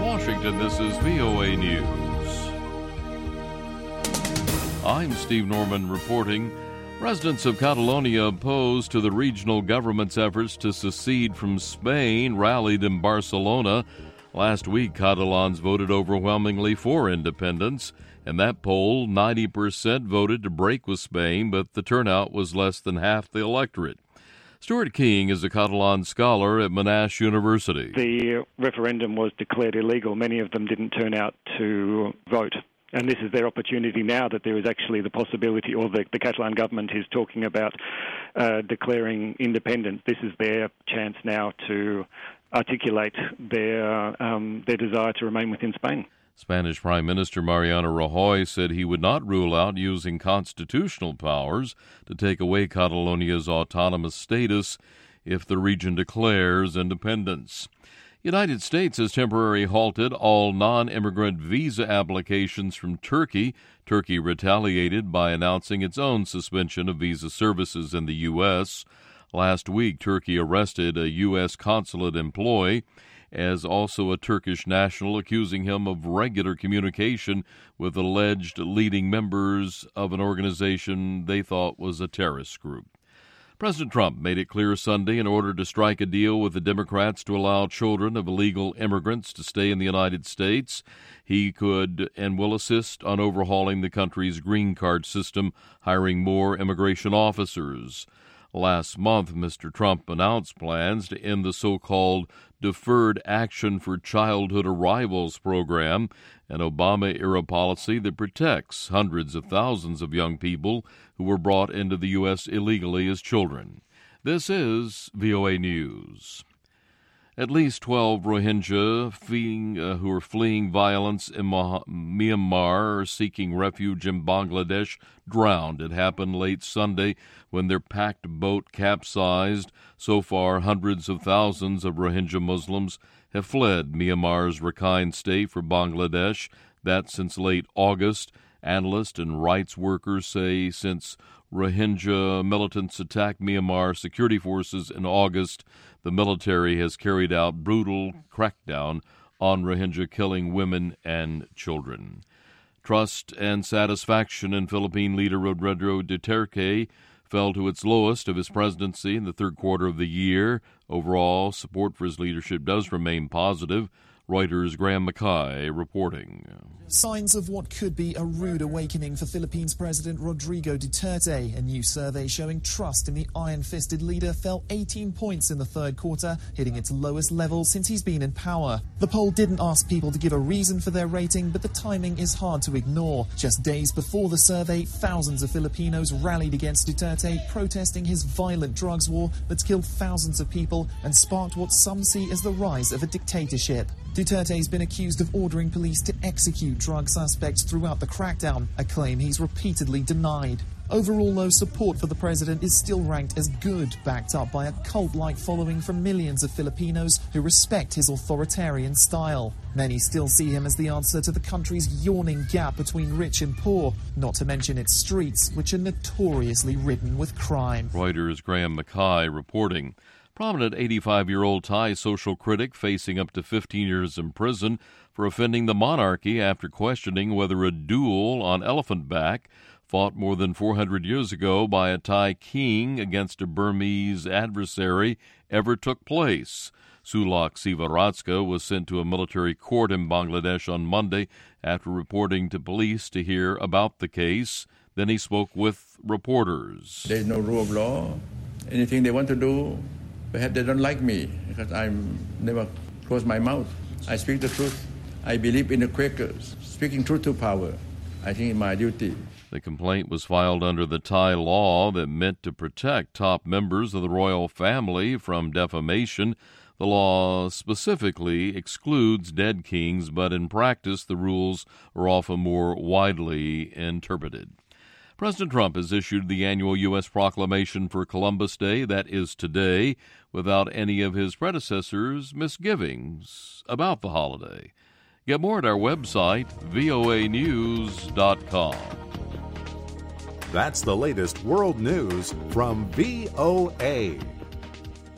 Washington, this is VOA News. I'm Steve Norman reporting. Residents of Catalonia opposed to the regional government's efforts to secede from Spain rallied in Barcelona. Last week, Catalans voted overwhelmingly for independence. In that poll, 90% voted to break with Spain, but the turnout was less than half the electorate. Stuart King is a Catalan scholar at Monash University. The referendum was declared illegal. Many of them didn't turn out to vote. And this is their opportunity now that there is actually the possibility, or the Catalan government is talking about declaring independence. This is their chance now to articulate their desire to remain within Spain. Spanish Prime Minister Mariano Rajoy said he would not rule out using constitutional powers to take away Catalonia's autonomous status if the region declares independence. United States has temporarily halted all non-immigrant visa applications from Turkey. Turkey retaliated by announcing its own suspension of visa services in the U.S. Last week, Turkey arrested a U.S. consulate employee as also a Turkish national, accusing him of regular communication with alleged leading members of an organization they thought was a terrorist group. President Trump made it clear Sunday in order to strike a deal with the Democrats to allow children of illegal immigrants to stay in the United States, he could and will assist on overhauling the country's green card system, hiring more immigration officers. Last month, Mr. Trump announced plans to end the so-called Deferred Action for Childhood Arrivals program, an Obama-era policy that protects hundreds of thousands of young people who were brought into the U.S. illegally as children. This is VOA News. At least 12 Rohingya who are fleeing violence in Myanmar or seeking refuge in Bangladesh drowned. It happened late Sunday when their packed boat capsized. So far, hundreds of thousands of Rohingya Muslims have fled Myanmar's Rakhine state for Bangladesh. That's since late August. Analysts and rights workers say since Rohingya militants attacked Myanmar security forces in August, the military has carried out brutal crackdown on Rohingya, killing women and children. Trust and satisfaction in Philippine leader Rodrigo Duterte fell to its lowest of his presidency in the third quarter of the year. Overall, support for his leadership does remain positive. Reuters' Graham Mackay reporting. Signs of what could be a rude awakening for Philippines President Rodrigo Duterte. A new survey showing trust in the iron-fisted leader fell 18 points in the third quarter, hitting its lowest level since he's been in power. The poll didn't ask people to give a reason for their rating, but the timing is hard to ignore. Just days before the survey, thousands of Filipinos rallied against Duterte, protesting his violent drugs war that's killed thousands of people and sparked what some see as the rise of a dictatorship. Duterte's been accused of ordering police to execute drug suspects throughout the crackdown, a claim he's repeatedly denied. Overall, though, support for the president is still ranked as good, backed up by a cult-like following from millions of Filipinos who respect his authoritarian style. Many still see him as the answer to the country's yawning gap between rich and poor, not to mention its streets, which are notoriously ridden with crime. Reuters' Graham Mackay reporting. Prominent 85-year-old Thai social critic facing up to 15 years in prison for offending the monarchy after questioning whether a duel on elephant back fought more than 400 years ago by a Thai king against a Burmese adversary ever took place. Sulak Sivaratska was sent to a military court in Bangladesh on Monday after reporting to police to hear about the case. Then he spoke with reporters. There's no rule of law. Anything they want to do, perhaps they don't like me because I never close my mouth. I speak the truth. I believe in the Quakers. Speaking truth to power, I think it's my duty. The complaint was filed under the Thai law that meant to protect top members of the royal family from defamation. The law specifically excludes dead kings, but in practice the rules are often more widely interpreted. President Trump has issued the annual U.S. proclamation for Columbus Day, that is today, without any of his predecessors' misgivings about the holiday. Get more at our website, voanews.com. That's the latest world news from VOA.